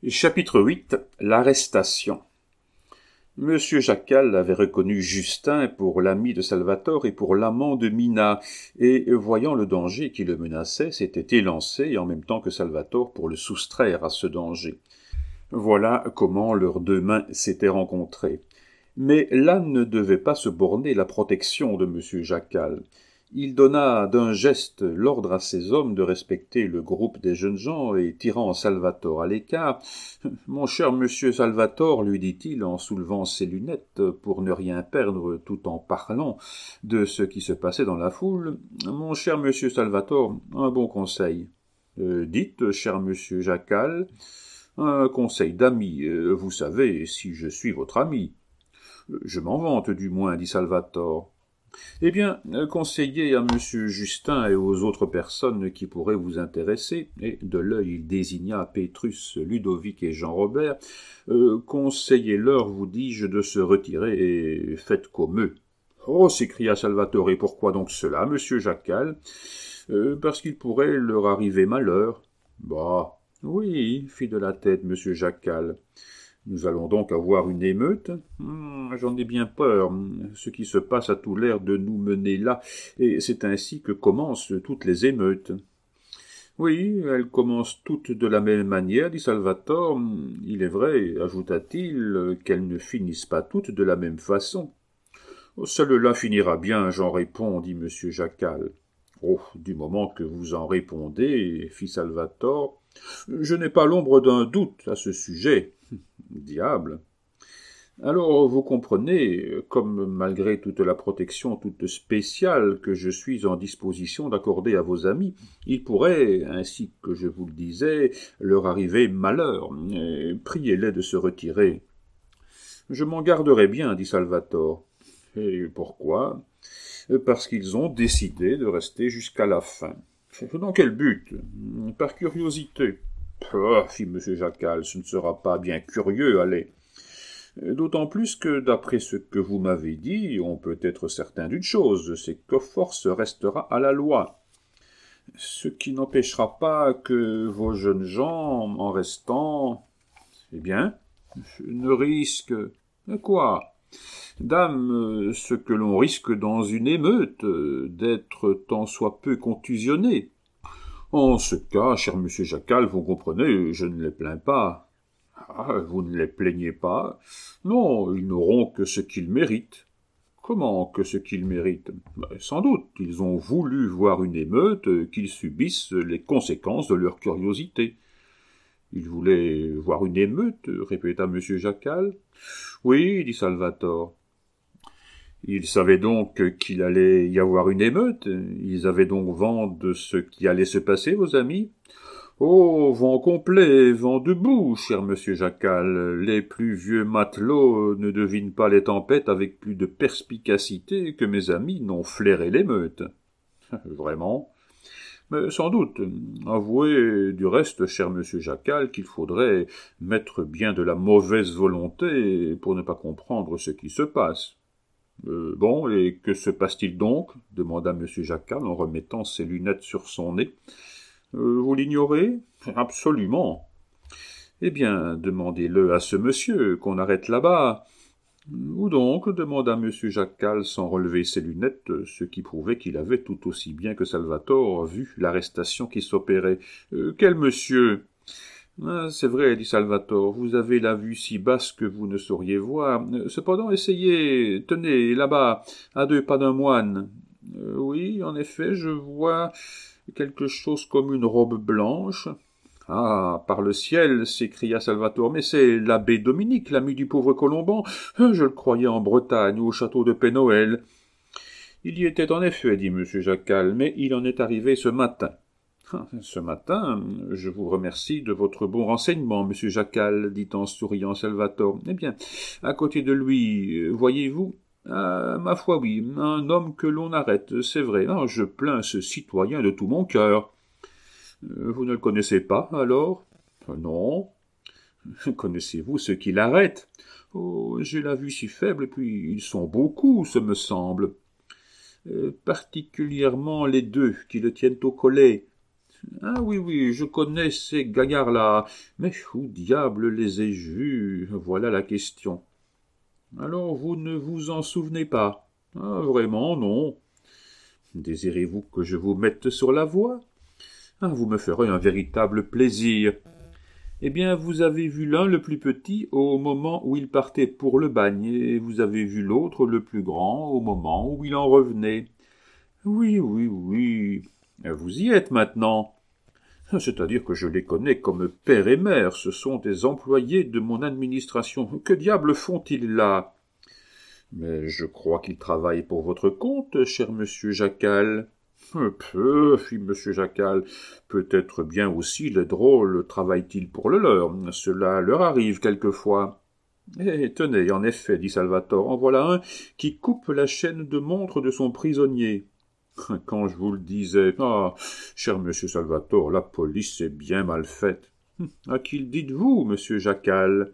Chapitre 8. L'arrestation. Monsieur Jacal avait reconnu Justin pour l'ami de Salvatore et pour l'amant de Mina, et, voyant le danger qui le menaçait, s'était élancé en même temps que Salvatore pour le soustraire à ce danger. Voilà comment leurs deux mains s'étaient rencontrées. Mais là ne devait pas se borner la protection de monsieur Jacal. Il donna d'un geste l'ordre à ses hommes de respecter le groupe des jeunes gens, et tirant Salvatore à l'écart, « Mon cher monsieur Salvatore, lui dit-il en soulevant ses lunettes pour ne rien perdre tout en parlant de ce qui se passait dans la foule, « Mon cher monsieur Salvatore, un bon conseil. Dites, cher monsieur Jacal, un conseil d'ami, vous savez, si je suis votre ami. » Je m'en vante, du moins, dit Salvatore. Eh bien, conseillez à monsieur Justin et aux autres personnes qui pourraient vous intéresser, et de l'œil il désigna Pétrus, Ludovic et Jean-Robert, conseillez-leur, vous dis-je, de se retirer et faites comme eux. Oh, s'écria Salvatore, et pourquoi donc cela, monsieur Jacal? Parce qu'il pourrait leur arriver malheur. Bah, oui, fit de la tête monsieur Jacal. Nous allons donc avoir une émeute? J'en ai bien peur. Ce qui se passe a tout l'air de nous mener là, et c'est ainsi que commencent toutes les émeutes. Oui, elles commencent toutes de la même manière, dit Salvatore. Il est vrai, ajouta-t-il, qu'elles ne finissent pas toutes de la même façon. Celle-là finira bien, j'en réponds, dit monsieur Jacal. Oh, du moment que vous en répondez, fit Salvatore, je n'ai pas l'ombre d'un doute à ce sujet. Diable. Alors, vous comprenez, comme malgré toute la protection toute spéciale que je suis en disposition d'accorder à vos amis, il pourrait, ainsi que je vous le disais, leur arriver malheur. Priez-les de se retirer. Je m'en garderai bien, dit Salvatore. Et pourquoi? Parce qu'ils ont décidé de rester jusqu'à la fin. Dans quel but? Par curiosité. Fit M. Jacal, ce ne sera pas bien curieux, allez. D'autant plus que, d'après ce que vous m'avez dit, on peut être certain d'une chose, c'est que force restera à la loi. Ce qui n'empêchera pas que vos jeunes gens, en restant, eh bien, ne risquent... Quoi? Dame, ce que l'on risque dans une émeute, d'être tant soit peu contusionné. En ce cas, cher monsieur Jacal, vous comprenez, je ne les plains pas. Ah, vous ne les plaignez pas? Non, ils n'auront que ce qu'ils méritent. Comment que ce qu'ils méritent? Sans doute, ils ont voulu voir une émeute, qu'ils subissent les conséquences de leur curiosité. Ils voulaient voir une émeute, répéta monsieur Jacal. Oui, dit Salvatore. Ils savaient donc qu'il allait y avoir une émeute. Ils avaient donc vent de ce qui allait se passer, vos amis? Oh, vent complet, vent debout, cher monsieur Jacal. Les plus vieux matelots ne devinent pas les tempêtes avec plus de perspicacité que mes amis n'ont flairé l'émeute. Vraiment? Mais sans doute. Avouez du reste, cher monsieur Jacal, qu'il faudrait mettre bien de la mauvaise volonté pour ne pas comprendre ce qui se passe. Bon, et que se passe-t-il donc? Demanda M. Jacal en remettant ses lunettes sur son nez. Vous l'ignorez? Absolument. Eh bien, demandez-le à ce monsieur qu'on arrête là-bas. Où donc? Demanda M. Jacal sans relever ses lunettes, ce qui prouvait qu'il avait tout aussi bien que Salvatore vu l'arrestation qui s'opérait. Quel monsieur? C'est vrai, dit Salvatore, vous avez la vue si basse que vous ne sauriez voir. Cependant, essayez, tenez, là-bas, à 2 pas d'un moine. Oui, en effet, je vois quelque chose comme une robe blanche. Ah, par le ciel, s'écria Salvatore, mais c'est l'abbé Dominique, l'ami du pauvre Colomban. Je le croyais en Bretagne, au château de Pénoël. Il y était en effet, dit M. Jacal, mais il en est arrivé ce matin. Ce matin, je vous remercie de votre bon renseignement, monsieur Jacal, dit en souriant Salvatore. Eh bien, à côté de lui, voyez-vous? Ma foi, oui, un homme que l'on arrête, c'est vrai. Je plains ce citoyen de tout mon cœur. Vous ne le connaissez pas, alors? Non. Connaissez-vous ceux qui l'arrêtent? Oh, j'ai la vue si faible, et puis ils sont beaucoup, ce me semble. Particulièrement les 2 qui le tiennent au collet. Ah oui, oui, je connais ces gaillards-là, mais où diable les ai-je vus? Voilà la question. Alors vous ne vous en souvenez pas? Ah, vraiment, non. Désirez-vous que je vous mette sur la voie? Ah, vous me ferez un véritable plaisir. Eh bien, vous avez vu l'un, le plus petit, au moment où il partait pour le bagne, et vous avez vu l'autre, le plus grand, au moment où il en revenait. Oui, oui, oui. Vous y êtes maintenant. C'est-à-dire que je les connais comme père et mère, ce sont des employés de mon administration. Que diable font-ils là? Mais je crois qu'ils travaillent pour votre compte, cher monsieur Jacal. Peu, fit monsieur Jacal. Peut-être bien aussi les drôles travaillent-ils pour le leur. Cela leur arrive quelquefois. Eh, tenez, en effet, dit Salvatore, en voilà un qui coupe la chaîne de montre de son prisonnier. Quand je vous le disais, ah, cher monsieur Salvatore, la police est bien mal faite. À qui le dites-vous, monsieur Jacal?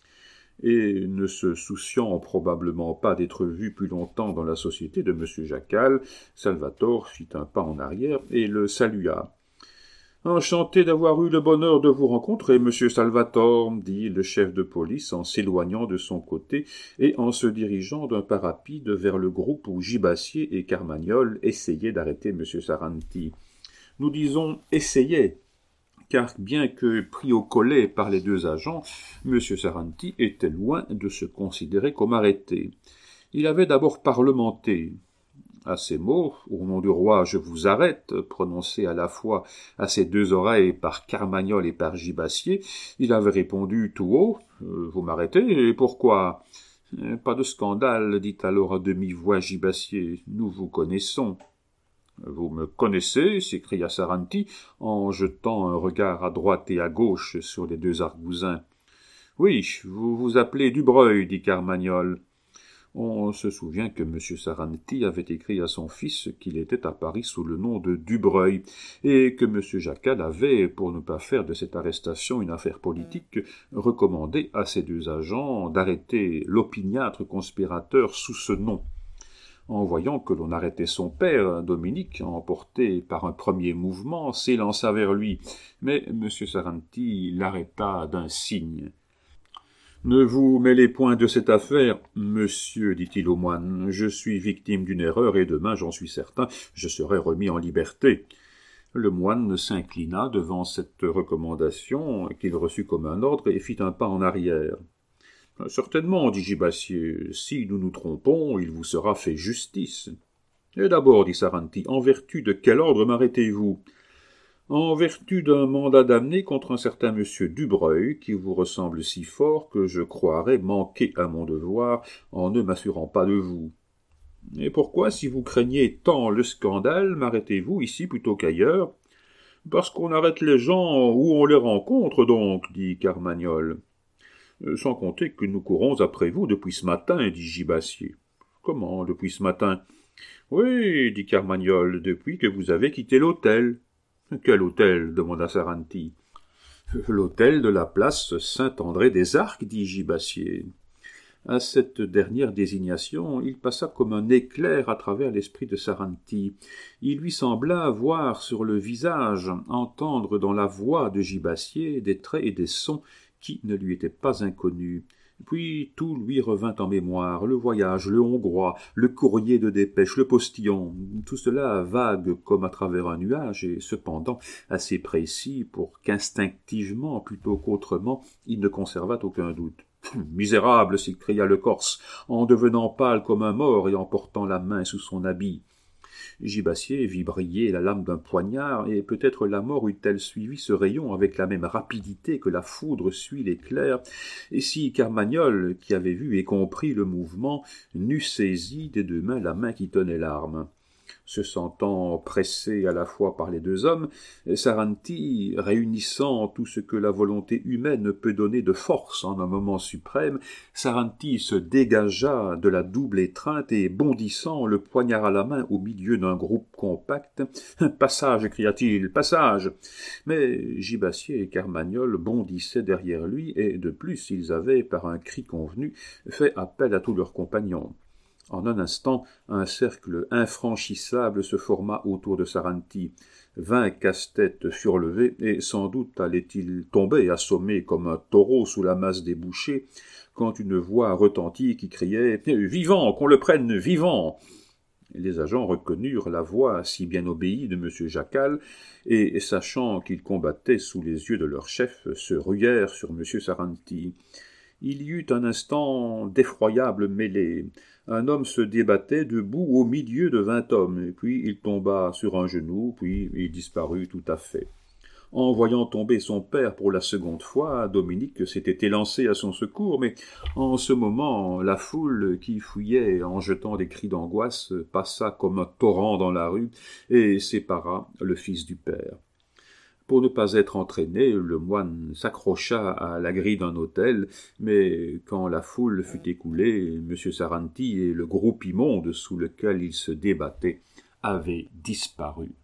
Et ne se souciant probablement pas d'être vu plus longtemps dans la société de monsieur Jacal, Salvatore fit un pas en arrière et le salua. Enchanté d'avoir eu le bonheur de vous rencontrer, monsieur Salvatore, dit le chef de police en s'éloignant de son côté et en se dirigeant d'un pas rapide vers le groupe où Gibassier et Carmagnole essayaient d'arrêter monsieur Saranti. Nous disons essayaient, car bien que pris au collet par les deux agents, monsieur Saranti était loin de se considérer comme arrêté. Il avait d'abord parlementé. À ces mots, au nom du roi, je vous arrête, prononcés à la fois à ses deux oreilles par Carmagnole et par Gibassier, il avait répondu tout haut, vous m'arrêtez, et pourquoi? Pas de scandale, dit alors à demi-voix Gibassier, nous vous connaissons. Vous me connaissez, s'écria Saranti, en jetant un regard à droite et à gauche sur les deux argousins. Oui, vous vous appelez Dubreuil, dit Carmagnole. On se souvient que M. Saranti avait écrit à son fils qu'il était à Paris sous le nom de Dubreuil, et que M. Jacal avait, pour ne pas faire de cette arrestation une affaire politique, recommandé à ses deux agents d'arrêter l'opiniâtre conspirateur sous ce nom. En voyant que l'on arrêtait son père, Dominique, emporté par un premier mouvement, s'élança vers lui, mais M. Saranti l'arrêta d'un signe. « Ne vous mêlez point de cette affaire, monsieur, dit-il au moine. Je suis victime d'une erreur, et demain, j'en suis certain, je serai remis en liberté. » Le moine s'inclina devant cette recommandation, qu'il reçut comme un ordre, et fit un pas en arrière. « Certainement, dit Gibassier, si nous nous trompons, il vous sera fait justice. »« Et d'abord, dit Saranti, en vertu de quel ordre m'arrêtez-vous ? » En vertu d'un mandat d'amener contre un certain monsieur Dubreuil, qui vous ressemble si fort que je croirais manquer à mon devoir en ne m'assurant pas de vous. Et pourquoi, si vous craignez tant le scandale, m'arrêtez-vous ici plutôt qu'ailleurs? Parce qu'on arrête les gens où on les rencontre, donc, dit Carmagnole. Sans compter que nous courons après vous depuis ce matin, dit Gibassier. Comment, depuis ce matin? Oui, dit Carmagnole, depuis que vous avez quitté l'hôtel. Quel hôtel? Demanda Saranti. L'hôtel de la place Saint-André-des-Arcs, dit Gibassier. À cette dernière désignation, il passa comme un éclair à travers l'esprit de Saranti. Il lui sembla voir sur le visage, entendre dans la voix de Gibassier des traits et des sons qui ne lui étaient pas inconnus. Puis tout lui revint en mémoire, le voyage, le Hongrois, le courrier de dépêche, le postillon, tout cela vague comme à travers un nuage, et cependant assez précis pour qu'instinctivement, plutôt qu'autrement, il ne conservât aucun doute. « Misérable !» s'écria le Corse, en devenant pâle comme un mort et en portant la main sous son habit. Gibassier vit briller la lame d'un poignard, et peut-être la mort eût-elle suivi ce rayon avec la même rapidité que la foudre suit l'éclair, et si Carmagnole, qui avait vu et compris le mouvement, n'eût saisi des deux mains la main qui tenait l'arme. Se sentant pressé à la fois par les deux hommes, Saranti, réunissant tout ce que la volonté humaine peut donner de force en un moment suprême, Saranti se dégagea de la double étreinte et, bondissant, le poignard à la main au milieu d'un groupe compact, « Passage !» cria-t-il, « passage !» Mais Gibassier et Carmagnole bondissaient derrière lui, et de plus ils avaient, par un cri convenu, fait appel à tous leurs compagnons. En un instant, un cercle infranchissable se forma autour de Saranti. 20 casse-têtes furent levés, et sans doute allait-il tomber, assommé comme un taureau sous la masse des bouchers, quand une voix retentit qui criait « Vivant, qu'on le prenne vivant !» Les agents reconnurent la voix si bien obéie de M. Jacal, et, sachant qu'il combattait sous les yeux de leur chef, se ruèrent sur M. Saranti. Il y eut un instant d'effroyable mêlée. Un homme se débattait debout au milieu de 20 hommes, puis il tomba sur un genou, puis il disparut tout à fait. En voyant tomber son père pour la seconde fois, Dominique s'était élancé à son secours, mais en ce moment, la foule qui fouillait en jetant des cris d'angoisse passa comme un torrent dans la rue et sépara le fils du père. Pour ne pas être entraîné, le moine s'accrocha à la grille d'un hôtel, mais quand la foule fut écoulée, M. Saranti et le groupe immonde sous lequel il se débattait avaient disparu.